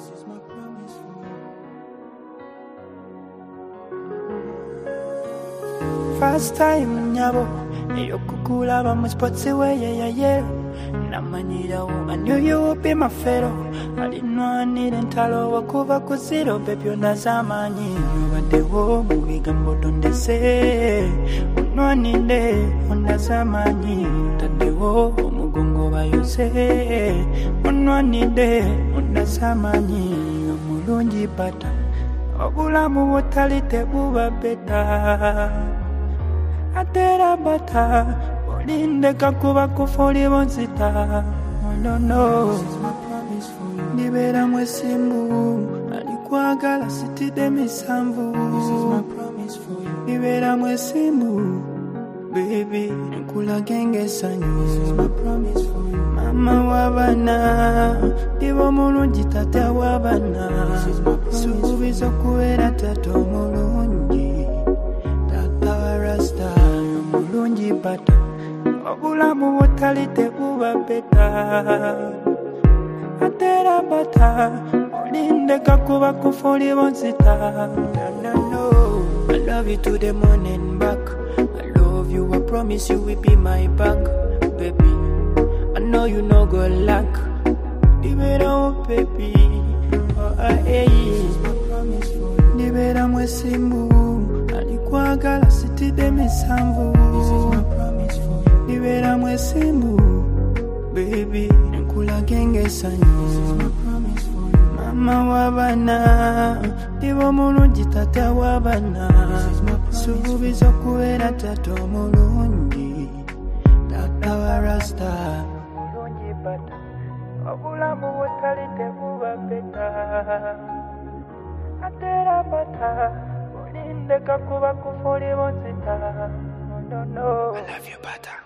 This is my promise for you. First time nyabo eyokukulaba mu sports way yeah. I knew you would be my fellow. I didn't know I need entalo wakuva ku zero. Baby onazamanyi obadde wo mu bigambo tondese. Onwanide onazamanyi otaddewo omugongo bayose. Onwanide onazamanyi omulungi bata obulamu butali tebuba beta. Atera bata Olindeka kuba kufoli bonzita. Oh no, this is my promise for you. Nibera mwesimbu alikwagala sitide misambu. This is my promise for you. Nibera mwesimbu baby nkula genge sanyu. This is my promise for you. Mama wabana dibo mulungi tata wabana. This is my promise. Sukubiza kuera tato mulungi tata rasta mulungi bata obulamu butali tebuba beta. Atera bata olindeka kuba kufoli bonzita. No, I love you to the morning back. I love you, I promise you will be my back. Baby, I know you no go lack. Libera oh baby, oh hey. Libera mwesimbu alikwagala sitide misambu. This is my promise for you. Libera mwesimbu baby nkula genge sanyu. This is my promise for you. Mama wabana dibo mulungi tata wabana. This is my promise. Sukubiza kuera tato mulungi tata warasta mulungi bata obulamu butali tebuba beta. Atera bata olindeka kuba kufoli bonzita. No. I love you, bata.